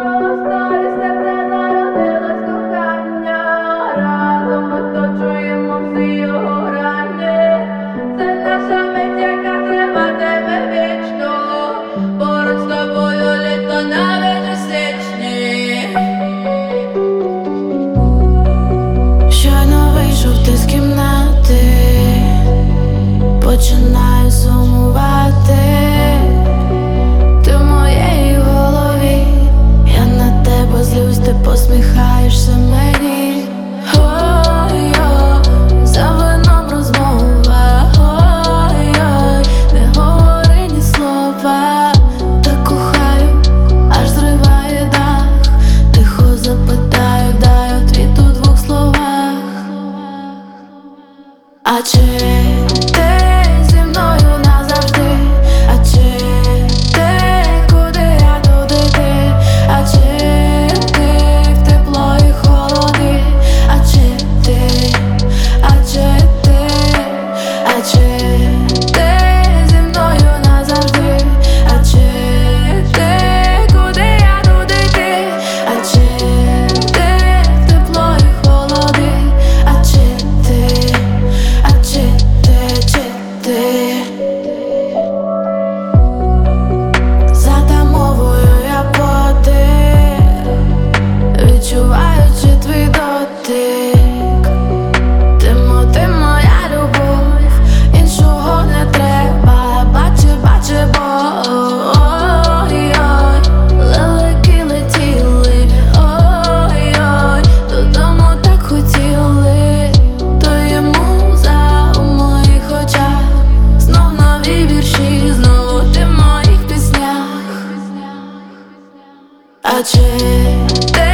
просторі серце народилось кохання, разом ми точуємо всі його грані. Це наша мить, яка триватиме вічно, поруч з тобою літо навіть у січні. Щойно вийшов ти з кімнати, починаю сумувати. Ти в моїй голові, я на тебе злюсь, ти посміхаєшся мені. Ой-ой, за вином розмова, ой-ой, не говори ні слова. Так кохаю, аж зриває дах. Тихо запитаю, дай отвіт у двох словах. А чи ти зі мною назавжди? А чи ти, куди я, туди ти? А чи ти в тепло і холоди? А чи ти, а чи ти, а чи ти зі мною назавжди? А чи ти, куди я, туди ти? А чи ти в тепло і холоди? А чи ти, а чи ти, чи ти? Затамовую я подих, відчуваючи твій дотик. Ти моя любов, іншого не треба. Бачи, бо ой-ой, лелеки летіли, ой-ой, додому так хотіли. То є муза у моїх очах, знов нові вірші, знову ти в моїх піснях. А чи ти